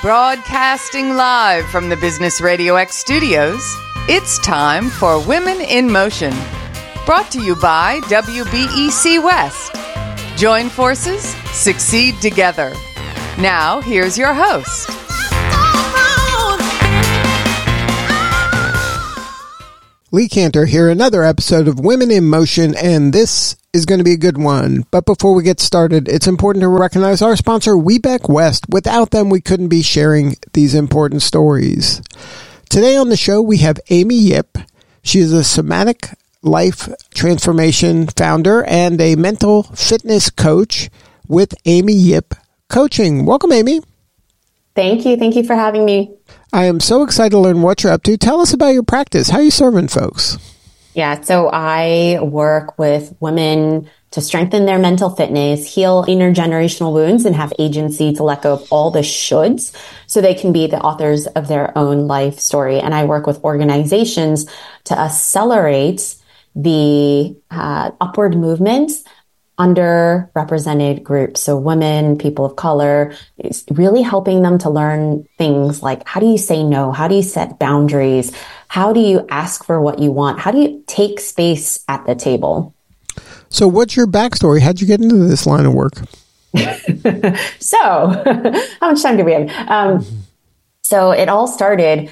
Broadcasting live from the Business Radio X studios, it's time for Women in Motion. Brought to you by WBEC West. Join forces, succeed together. Now, here's your host. Lee Cantor here, another episode of Women in Motion, and this is going to be a good one. But before we get started, it's important to recognize our sponsor, Webeck West. Without them, we couldn't be sharing these important stories. Today on the show, we have Amy Yip. She is a somatic life transformation founder and a mental fitness coach with Amy Yip Coaching. Welcome, Amy. Thank you. Thank you for having me. I am so excited to learn what you're up to. Tell us about your practice. How are you serving folks? Yeah, so I work with women to strengthen their mental fitness, heal intergenerational wounds, and have agency to let go of all the shoulds so they can be the authors of their own life story. And I work with organizations to accelerate the upward movements underrepresented groups. So women, people of color, it's really helping them to learn things like, how do you say no? How do you set boundaries? How do you ask for what you want? How do you take space at the table? So what's your backstory? How'd you get into this line of work? So how much time do we have? So it all started,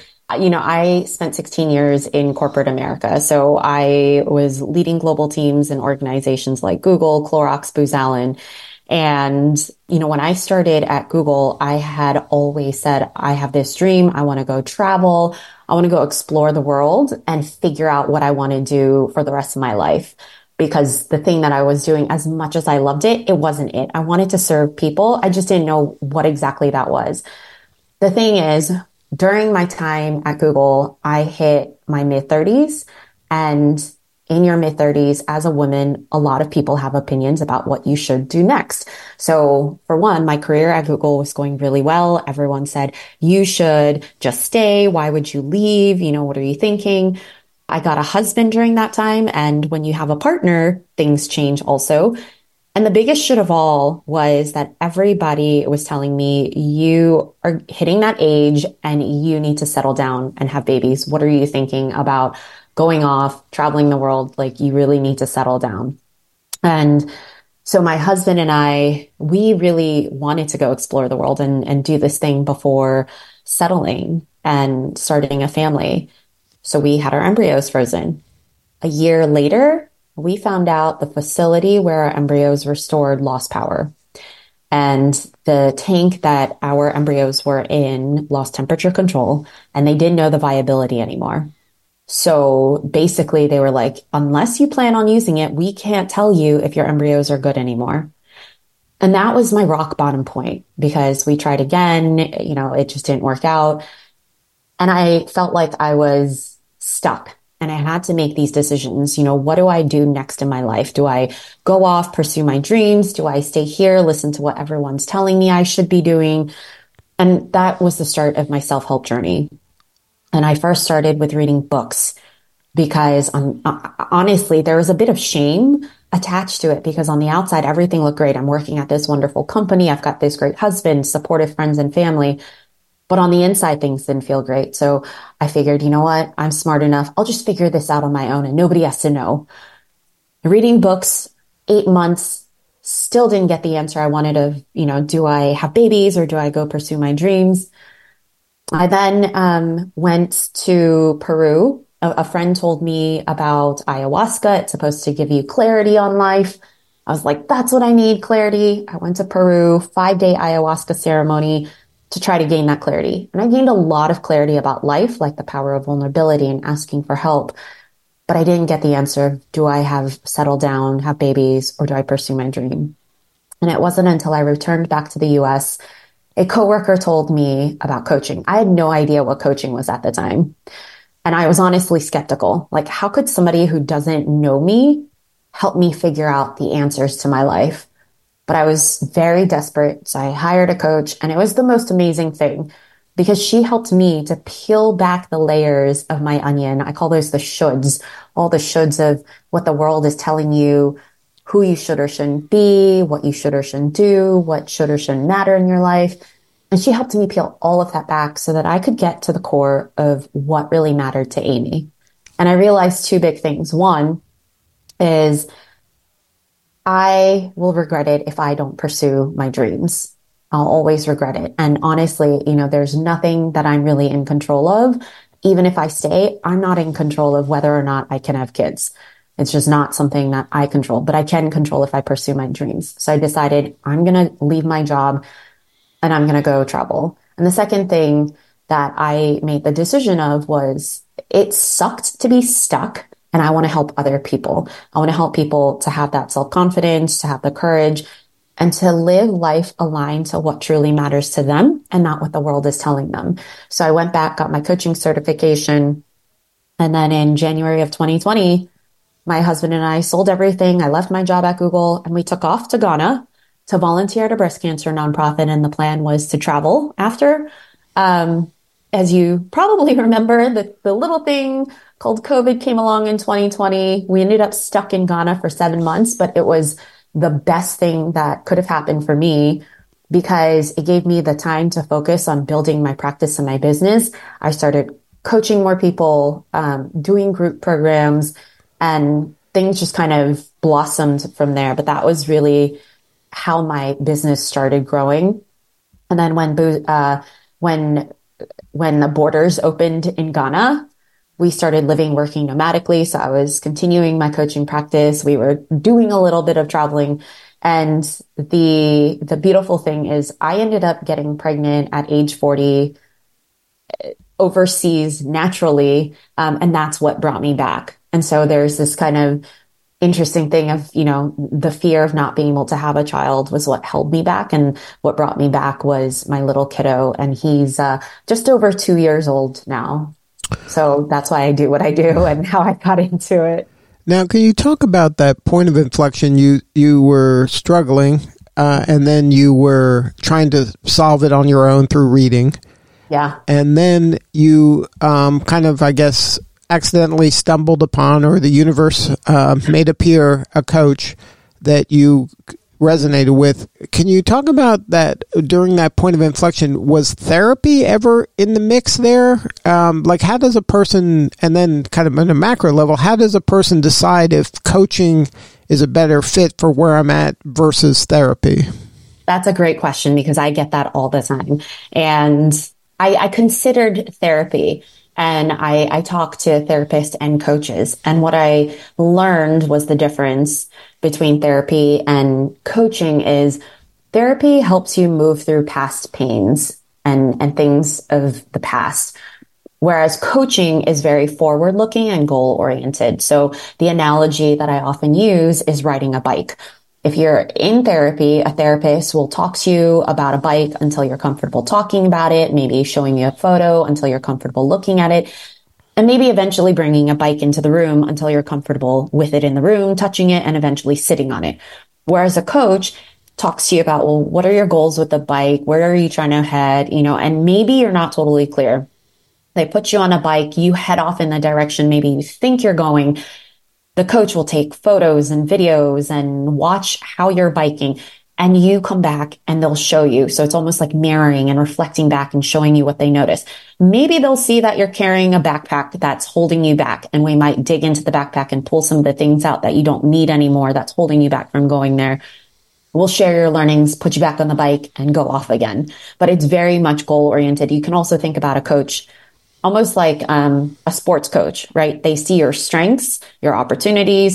I spent 16 years in corporate America. So I was leading global teams in organizations like Google, Clorox, Booz Allen. And, when I started at Google, I had always said, I have this dream. I want to go travel. I want to go explore the world and figure out what I want to do for the rest of my life. Because the thing that I was doing, as much as I loved it, it wasn't it. I wanted to serve people. I just didn't know what exactly that was. The thing is, during my time at Google, I hit my mid-30s, and in your mid-30s, as a woman, a lot of people have opinions about what you should do next. So for one, my career at Google was going really well. Everyone said, you should just stay. Why would you leave? What are you thinking? I got a husband during that time. And when you have a partner, things change also. And the biggest shit of all was that everybody was telling me, you are hitting that age and you need to settle down and have babies. What are you thinking about going off, traveling the world? Like, you really need to settle down. And so my husband and I, we really wanted to go explore the world and do this thing before settling and starting a family. So we had our embryos frozen. A year later, we found out the facility where our embryos were stored lost power. And the tank that our embryos were in lost temperature control, and they didn't know the viability anymore. So basically they were like, unless you plan on using it, we can't tell you if your embryos are good anymore. And that was my rock bottom point, because we tried again, it just didn't work out. And I felt like I was stuck. And I had to make these decisions. What do I do next in my life? Do I go off, pursue my dreams? Do I stay here, listen to what everyone's telling me I should be doing? And that was the start of my self-help journey. And I first started with reading books because honestly, there was a bit of shame attached to it, because on the outside, everything looked great. I'm working at this wonderful company. I've got this great husband, supportive friends and family. But on the inside, things didn't feel great. So I figured, you know what? I'm smart enough. I'll just figure this out on my own and nobody has to know. Reading books, 8 months, still didn't get the answer I wanted of, do I have babies or do I go pursue my dreams? I then went to Peru. A friend told me about ayahuasca. It's supposed to give you clarity on life. I was like, that's what I need, clarity. I went to Peru, 5-day ayahuasca ceremony to try to gain that clarity. And I gained a lot of clarity about life, like the power of vulnerability and asking for help. But I didn't get the answer of, do I have settle down, have babies, or do I pursue my dream? And it wasn't until I returned back to the US, a coworker told me about coaching. I had no idea what coaching was at the time. And I was honestly skeptical. Like, how could somebody who doesn't know me help me figure out the answers to my life? But I was very desperate, so I hired a coach, and it was the most amazing thing because she helped me to peel back the layers of my onion. I call those the shoulds, all the shoulds of what the world is telling you, who you should or shouldn't be, what you should or shouldn't do, what should or shouldn't matter in your life. And she helped me peel all of that back so that I could get to the core of what really mattered to Amy. And I realized two big things. One is I will regret it if I don't pursue my dreams. I'll always regret it. And honestly, there's nothing that I'm really in control of. Even if I stay, I'm not in control of whether or not I can have kids. It's just not something that I control, but I can control if I pursue my dreams. So I decided I'm going to leave my job and I'm going to go travel. And the second thing that I made the decision of was it sucked to be stuck, and I want to help other people. I want to help people to have that self-confidence, to have the courage, and to live life aligned to what truly matters to them and not what the world is telling them. So I went back, got my coaching certification. And then in January of 2020, my husband and I sold everything. I left my job at Google and we took off to Ghana to volunteer at a breast cancer nonprofit. And the plan was to travel after. As you probably remember, the little thing called COVID came along in 2020. We ended up stuck in Ghana for 7 months, but it was the best thing that could have happened for me because it gave me the time to focus on building my practice and my business. I started coaching more people, doing group programs, and things just kind of blossomed from there. But that was really how my business started growing. And then when the borders opened in Ghana, we started working nomadically. So I was continuing my coaching practice. We were doing a little bit of traveling. And the beautiful thing is I ended up getting pregnant at age 40 overseas naturally. And that's what brought me back. And so there's this kind of interesting thing of, the fear of not being able to have a child was what held me back. And what brought me back was my little kiddo. And he's just over 2 years old now. So that's why I do what I do and how I got into it. Now, can you talk about that point of inflection? You were struggling and then you were trying to solve it on your own through reading. Yeah. And then you kind of, I guess, accidentally stumbled upon, or the universe made appear a coach that you resonated with. Can you talk about that during that point of inflection? Was therapy ever in the mix there? Like how does a person, and then kind of on a macro level, how does a person decide if coaching is a better fit for where I'm at versus therapy? That's a great question because I get that all the time. And I considered therapy. And I talked to therapists and coaches. And what I learned was the difference between therapy and coaching is therapy helps you move through past pains and things of the past. Whereas coaching is very forward looking and goal oriented. So the analogy that I often use is riding a bike. If you're in therapy, a therapist will talk to you about a bike until you're comfortable talking about it, maybe showing you a photo until you're comfortable looking at it, and maybe eventually bringing a bike into the room until you're comfortable with it in the room, touching it, and eventually sitting on it. Whereas a coach talks to you about, well, what are your goals with the bike? Where are you trying to head? And maybe you're not totally clear. They put you on a bike, you head off in the direction maybe you think you're going. The coach will take photos and videos and watch how you're biking, and you come back and they'll show you. So it's almost like mirroring and reflecting back and showing you what they notice. Maybe they'll see that you're carrying a backpack that's holding you back, and we might dig into the backpack and pull some of the things out that you don't need anymore that's holding you back from going there. We'll share your learnings, put you back on the bike, and go off again. But it's very much goal oriented. You can also think about a coach almost like a sports coach, right? They see your strengths, your opportunities,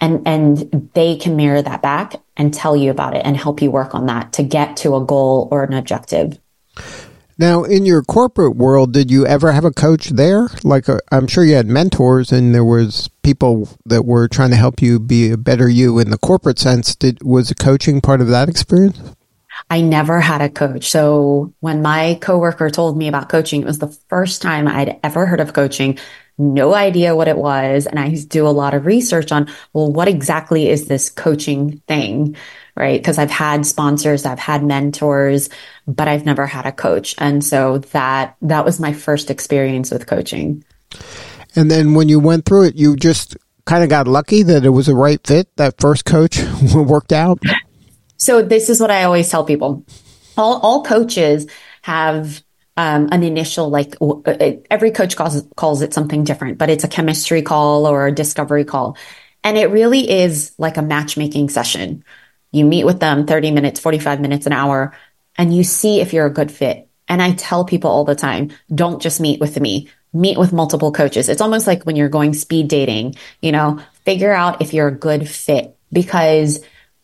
and they can mirror that back and tell you about it and help you work on that to get to a goal or an objective. Now, in your corporate world, did you ever have a coach there? Like, I'm sure you had mentors and there was people that were trying to help you be a better you in the corporate sense. Was coaching part of that experience? I never had a coach. So when my coworker told me about coaching, it was the first time I'd ever heard of coaching, no idea what it was. And I do a lot of research on, well, what exactly is this coaching thing, right? Because I've had sponsors, I've had mentors, but I've never had a coach. And so that was my first experience with coaching. And then when you went through it, you just kind of got lucky that it was a right fit, that first coach worked out? So this is what I always tell people. All coaches have an initial, like every coach calls it something different, but it's a chemistry call or a discovery call. And it really is like a matchmaking session. You meet with them 30 minutes, 45 minutes, an hour, and you see if you're a good fit. And I tell people all the time, don't just meet with me, meet with multiple coaches. It's almost like when you're going speed dating, figure out if you're a good fit, because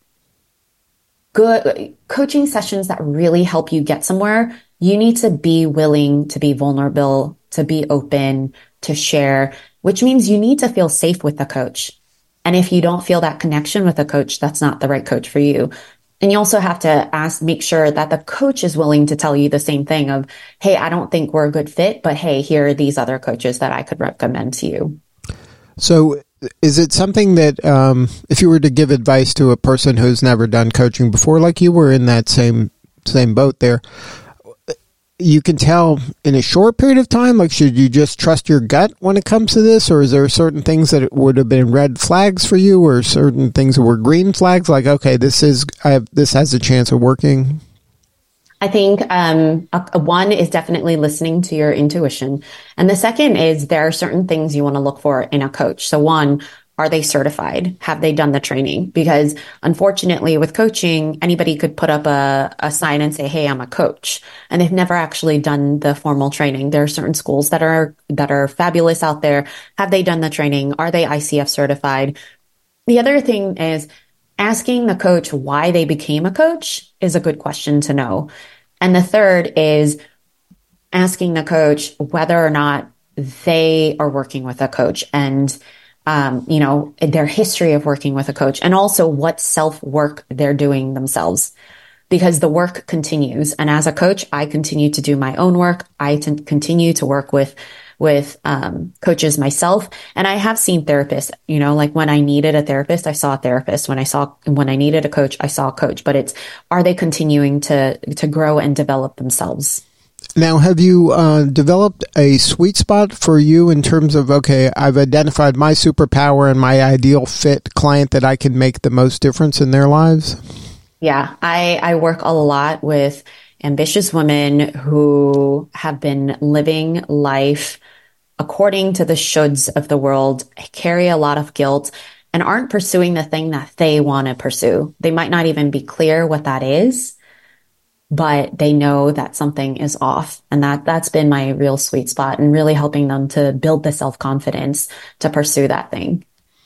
good coaching sessions that really help you get somewhere, you need to be willing to be vulnerable, to be open, to share, which means you need to feel safe with the coach. And if you don't feel that connection with a coach, that's not the right coach for you. And you also have to make sure that the coach is willing to tell you the same thing of, hey, I don't think we're a good fit, but hey, here are these other coaches that I could recommend to you. So is it something that if you were to give advice to a person who's never done coaching before, like you were in that same boat there, you can tell in a short period of time, like, should you just trust your gut when it comes to this? Or is there certain things that would have been red flags for you, or certain things that were green flags? Like, okay, this has a chance of working. I think one is definitely listening to your intuition. And the second is there are certain things you want to look for in a coach. So one, are they certified? Have they done the training? Because unfortunately with coaching, anybody could put up a sign and say, hey, I'm a coach. And they've never actually done the formal training. There are certain schools that are fabulous out there. Have they done the training? Are they ICF certified? The other thing is asking the coach why they became a coach is a good question to know. And the third is asking the coach whether or not they are working with a coach, and their history of working with a coach, and also what self-work they're doing themselves, because the work continues. And as a coach, I continue to do my own work. I continue to work with coaches myself. And I have seen therapists, like when I needed a therapist, I saw a therapist. When I needed a coach, I saw a coach, but are they continuing to grow and develop themselves? Now, have you developed a sweet spot for you in terms of, okay, I've identified my superpower and my ideal fit client that I can make the most difference in their lives? Yeah, I work a lot with ambitious women who have been living life according to the shoulds of the world, carry a lot of guilt, and aren't pursuing the thing that they want to pursue. They might not even be clear what that is, but they know that something is off. And that's been my real sweet spot, and really helping them to build the self-confidence to pursue that thing.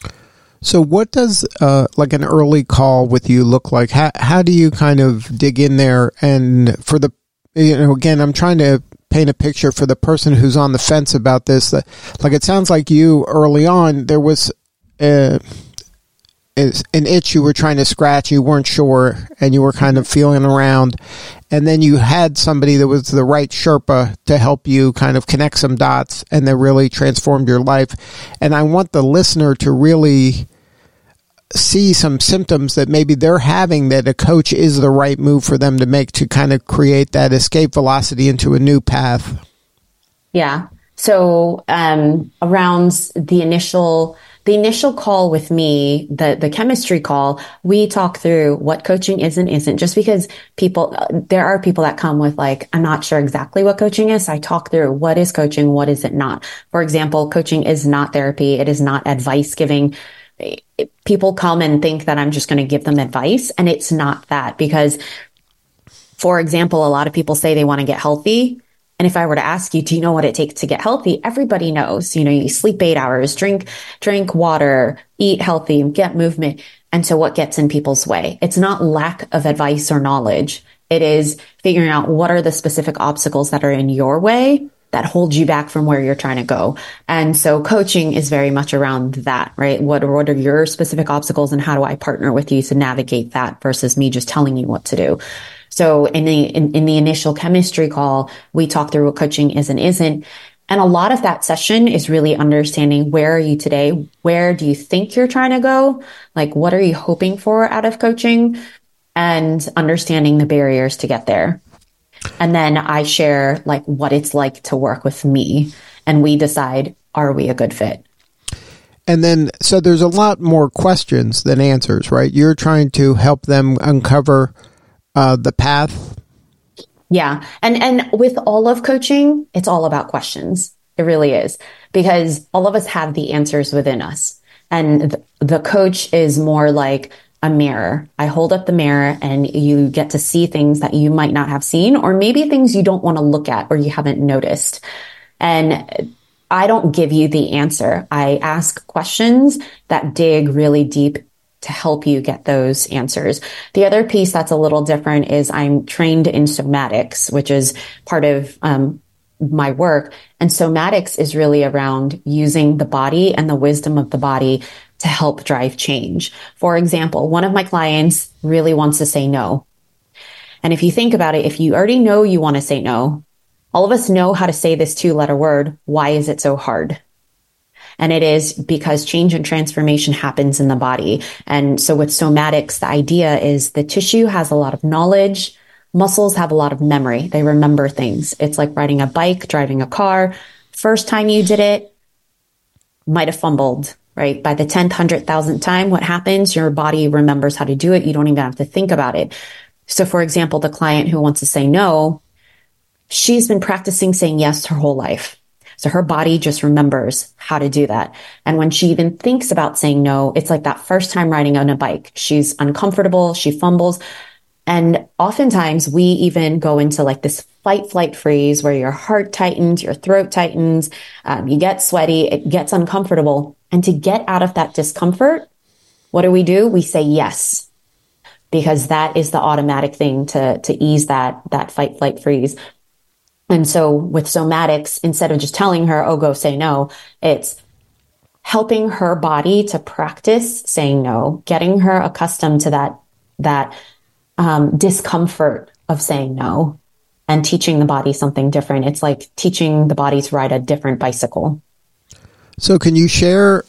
So what does like an early call with you look like? How do you kind of dig in there? And for the, again, I'm trying to paint a picture for the person who's on the fence about this. Like, it sounds like you early on, there was an itch you were trying to scratch, you weren't sure, and you were kind of feeling around, and then you had somebody that was the right Sherpa to help you kind of connect some dots, and that really transformed your life. And I want the listener to really see some symptoms that maybe they're having, that a coach is the right move for them to make to kind of create that escape velocity into a new path. Yeah. So around the initial call with me, the chemistry call, we talk through what coaching is and isn't. Just because there are people that come with like, I'm not sure exactly what coaching is. So I talk through what is coaching, what is it not. For example, coaching is not therapy. It is not advice giving. People come and think that I'm just going to give them advice, and it's not that. Because, for example, a lot of people say they want to get healthy. And if I were to ask you, do you know what it takes to get healthy? Everybody knows, you sleep 8 hours, drink water, eat healthy, get movement. And so what gets in people's way? It's not lack of advice or knowledge. It is figuring out what are the specific obstacles that are in your way that hold you back from where you're trying to go. And so coaching is very much around that, right? What are your specific obstacles, and how do I partner with you to navigate that, versus me just telling you what to do? So in the initial chemistry call, we talk through what coaching is and isn't. And a lot of that session is really understanding, where are you today? Where do you think you're trying to go? Like, what are you hoping for out of coaching? And understanding the barriers to get there. And then I share like what it's like to work with me, and we decide, are we a good fit? And then, so there's a lot more questions than answers, right? You're trying to help them uncover the path. Yeah. And with all of coaching, it's all about questions. It really is, because all of us have the answers within us. And the coach is more like a mirror. I hold up the mirror and you get to see things that you might not have seen, or maybe things you don't want to look at or you haven't noticed. And I don't give you the answer. I ask questions that dig really deep to help you get those answers. The other piece that's a little different is I'm trained in somatics, which is part of my work. And somatics is really around using the body and the wisdom of the body to help drive change. For example, one of my clients really wants to say no. And if you think about it, if you already know you want to say no, all of us know how to say this 2-letter word. Why is it so hard? And it is because change and transformation happens in the body. And so with somatics, the idea is the tissue has a lot of knowledge. Muscles have a lot of memory. They remember things. It's like riding a bike, driving a car. First time you did it, might have fumbled, right? By the 10th, 100,000th time, what happens? Your body remembers how to do it. You don't even have to think about it. So for example, the client who wants to say no, she's been practicing saying yes her whole life. So her body just remembers how to do that. And when she even thinks about saying no, it's like that first time riding on a bike. She's uncomfortable. She fumbles. And oftentimes we even go into like this fight, flight, freeze where your heart tightens, your throat tightens, you get sweaty, it gets uncomfortable. And to get out of that discomfort, what do? We say yes, because that is the automatic thing to ease that fight, flight, freeze. And so with somatics, instead of just telling her, oh, go say no, it's helping her body to practice saying no, getting her accustomed to that discomfort of saying no, and teaching the body something different. It's like teaching the body to ride a different bicycle. So can you share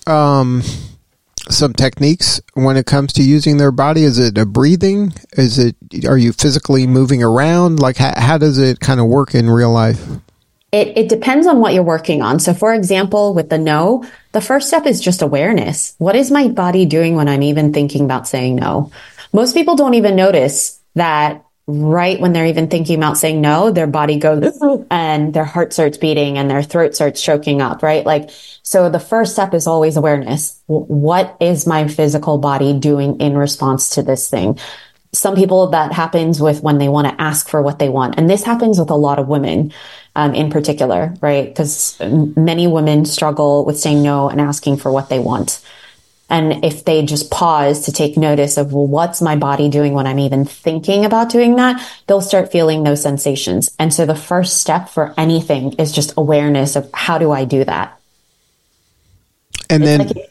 some techniques when it comes to using their body? Is it a breathing? Are you physically moving around? Like how does it kind of work in real life? It depends on what you're working on. So for example, with the no, the first step is just awareness. What is my body doing when I'm even thinking about saying no? Most people don't even notice that right when they're even thinking about saying no, their body goes and their heart starts beating and their throat starts choking up, right? Like, so the first step is always awareness. What is my physical body doing in response to this thing? Some people, that happens with when they want to ask for what they want. And this happens with a lot of women in particular, right? Because many women struggle with saying no and asking for what they want. And if they just pause to take notice of, well, what's my body doing when I'm even thinking about doing that, they'll start feeling those sensations. And so the first step for anything is just awareness of, how do I do that? And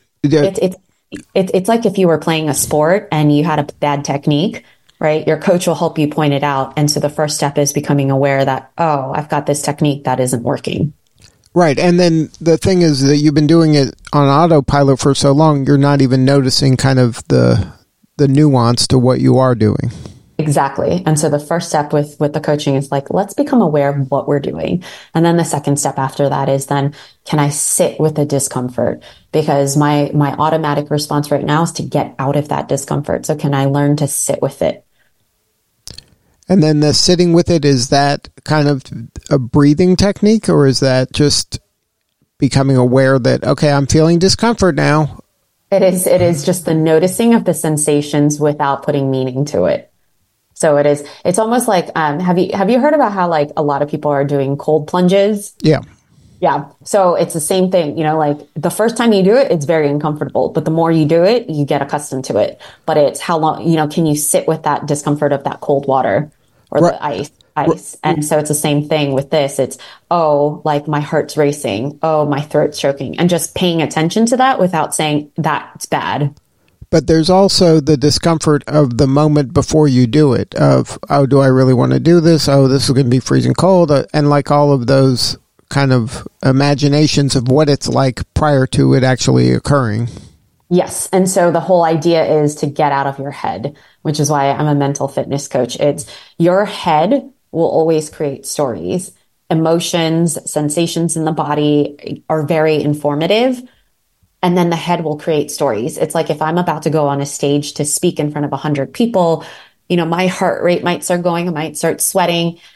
it's like if you were playing a sport and you had a bad technique, right? Your coach will help you point it out. And so the first step is becoming aware that, oh, I've got this technique that isn't working. Right. And then the thing is that you've been doing it on autopilot for so long, you're not even noticing kind of the nuance to what you are doing. Exactly. And so the first step with the coaching is like, let's become aware of what we're doing. And then the second step after that is then, can I sit with the discomfort? Because my automatic response right now is to get out of that discomfort. So can I learn to sit with it? And then the sitting with it, is that kind of a breathing technique, or is that just becoming aware that, okay, I'm feeling discomfort now? It is just the noticing of the sensations without putting meaning to it. So it's almost like, have you heard about how like a lot of people are doing cold plunges? Yeah. Yeah. So it's the same thing, like the first time you do it, it's very uncomfortable, but the more you do it, you get accustomed to it. But it's how long, can you sit with that discomfort of that cold water or the ice? And so it's the same thing with this. It's, oh, like my heart's racing. Oh, my throat's choking, and just paying attention to that without saying that's bad. But there's also the discomfort of the moment before you do it of, oh, do I really want to do this? Oh, this is going to be freezing cold. And like all of those kind of imaginations of what it's like prior to it actually occurring. Yes. And so the whole idea is to get out of your head, which is why I'm a mental fitness coach. It's your head will always create stories. Emotions, sensations in the body are very informative. And then the head will create stories. It's like if I'm about to go on a stage to speak in front of 100 people, my heart rate might start going, I might start sweating.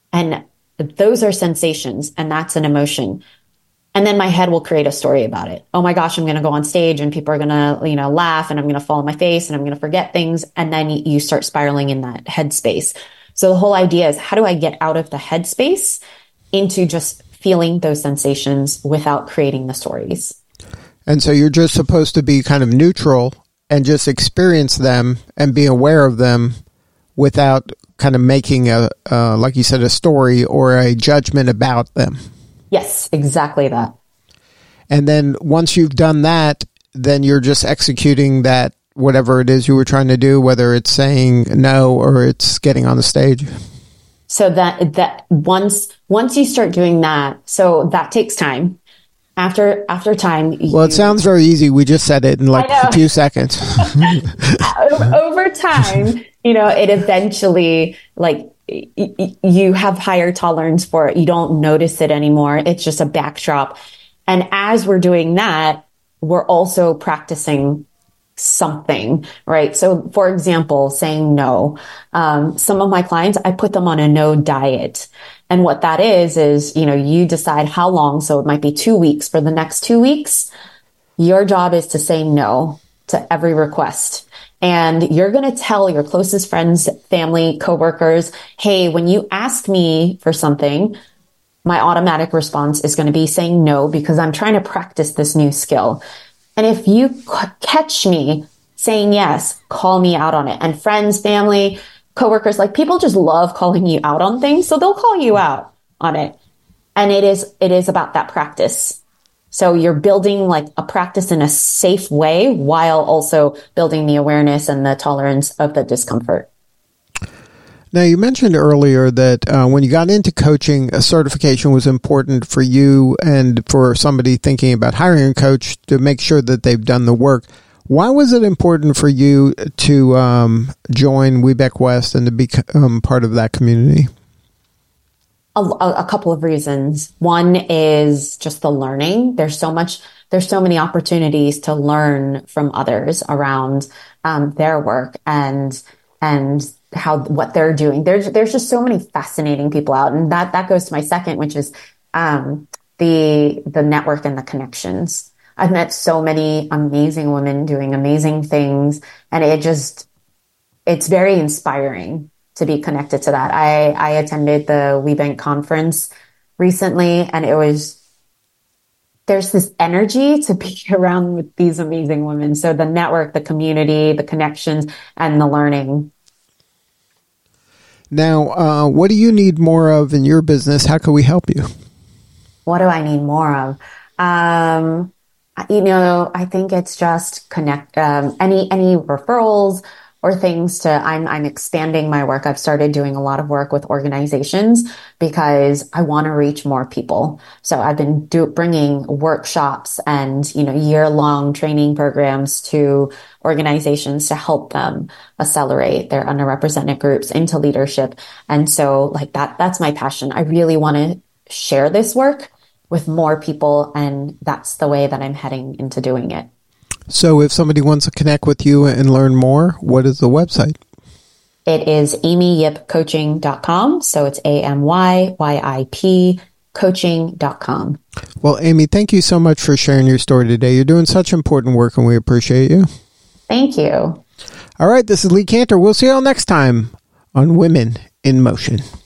And those are sensations, and that's an emotion. And then my head will create a story about it. Oh my gosh, I'm going to go on stage and people are going to, laugh, and I'm going to fall on my face and I'm going to forget things. And then you start spiraling in that headspace. So the whole idea is, how do I get out of the headspace into just feeling those sensations without creating the stories? And so you're just supposed to be kind of neutral and just experience them and be aware of them without kind of making like you said, a story or a judgment about them. Yes, exactly that. And then once you've done that, then you're just executing that, whatever it is you were trying to do, whether it's saying no or it's getting on the stage. So that once you start doing that, so that takes time. After time. It sounds very easy. We just said it in like a few seconds. Over time, it eventually, like, you have higher tolerance for it. You don't notice it anymore. It's just a backdrop. And as we're doing that, we're also practicing something, right? So for example, saying no. Some of my clients, I put them on a no diet. And what that is, you decide how long. So it might be 2 weeks. For the next 2 weeks, your job is to say no to every request. And you're going to tell your closest friends, family, coworkers, hey, when you ask me for something, my automatic response is going to be saying no, because I'm trying to practice this new skill. And if you catch me saying yes, call me out on it. And friends, family, coworkers, like, people just love calling you out on things. So they'll call you out on it. And it is about that practice. So you're building like a practice in a safe way while also building the awareness and the tolerance of the discomfort. Now, you mentioned earlier that when you got into coaching, a certification was important for you and for somebody thinking about hiring a coach to make sure that they've done the work. Why was it important for you to join Webeck West and to become part of that community? A couple of reasons. One is just the learning. There's so many opportunities to learn from others around their work and what they're doing. There's just so many fascinating people out, and that goes to my second, which is the network and the connections. I've met so many amazing women doing amazing things, and it's very inspiring to be connected to that. I attended the WeBank conference recently, and there's this energy to be around with these amazing women. So the network, the community, the connections, and the learning. Now, what do you need more of in your business? How can we help you? What do I need more of? I think it's just connect, any referrals or things I'm expanding my work. I've started doing a lot of work with organizations because I want to reach more people. So I've been bringing workshops and, year-long training programs to organizations to help them accelerate their underrepresented groups into leadership. And so like that's my passion. I really want to share this work with more people, and that's the way that I'm heading into doing it. So if somebody wants to connect with you and learn more, what is the website? It is amyyip.coaching.com. So it's AMYYIP coaching.com. Well, Amy, thank you so much for sharing your story today. You're doing such important work, and we appreciate you. Thank you. All right, this is Lee Kantor. We'll see you all next time on Women in Motion.